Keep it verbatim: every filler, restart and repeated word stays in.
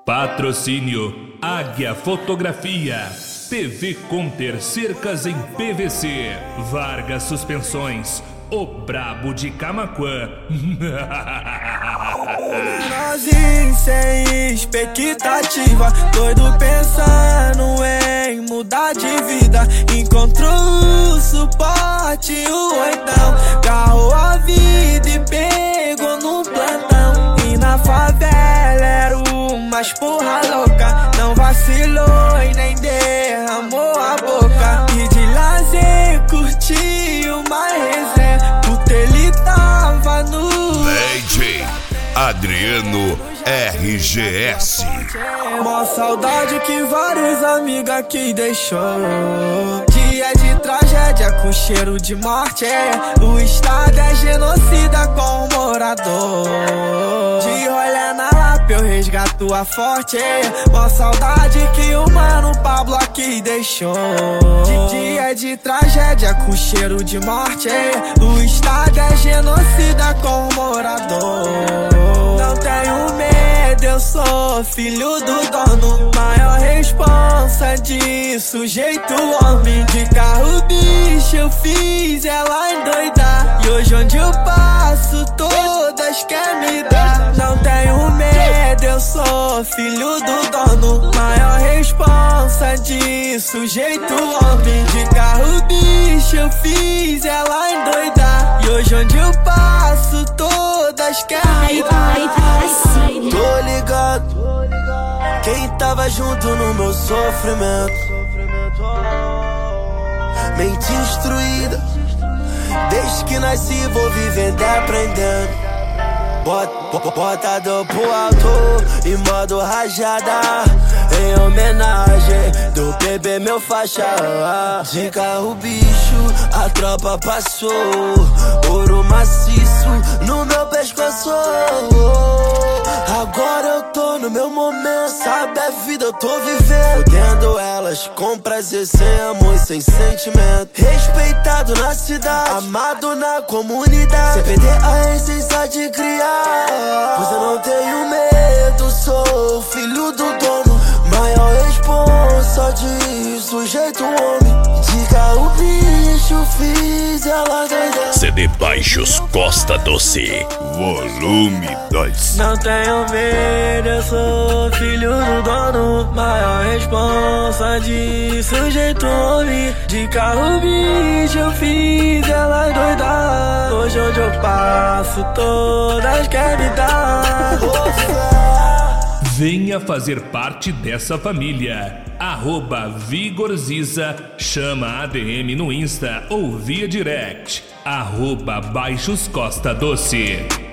Patrocínio Águia Fotografia, P V Conter Cercas em P V C, Vargas Suspensões, o brabo de Camaquã. Nozinho sem expectativa, doido pensando em mudar de vida. Encontrou o suporte, o oitão, carrou a vida e pegou no plantão. E na favela era umas porra louca, não vacilou e nem derramou a boca. E de lazer curtiu uma resenha, puta ele tava no D J Adriano R G S. mó saudade que vários amigos aqui deixou. Dia de tragédia com cheiro de morte, é. O estado é genocida com o morador. De rolê na Lapa eu resgato a forte, é. Mó saudade que o mano Pablo aqui deixou. De dia de tragédia com cheiro de morte, é. O estado é genocida com o morador. Não tenho medo, eu sou filho do dono, maior responsa de sujeito homem. De carro bicho eu fiz ela endoidar, e hoje onde eu passo todas querem me dar. Não tenho medo, eu sou filho do dono, maior responsa de sujeito homem. De carro bicho eu fiz ela endoidar, e hoje onde eu passo todas querem me dar. Tô ligado, quem tava junto no meu sofrimento. Mente instruída, desde que nasci vou vivendo e aprendendo. Bota, bota a dor pro alto e modo rajada, em homenagem do bebê meu faixa. De carro bicho a tropa passou, ouro maciço no meu pescoço. Agora eu tô no meu momento, sabe a vida eu tô vivendo. Fudendo elas com prazer, sem amor e sem sentimento. Respeitado na cidade, amado na comunidade, sem perder a essência de criar. Pois eu não tenho medo, sou filho do dono, maior responsa de sujeito homem. De carro bicho fiz ela doida. C D Baixos Costa Doce, volume dois. Não tenho medo, eu sou filho do dono, maior responsa de sujeito homem. De carro bicho eu fiz ela doidar, hoje onde eu passo todas querem me dar. Venha fazer parte dessa família. Arroba Vigorziza, chama A D M no Insta ou via direct. Arroba Baixos Costa Doce.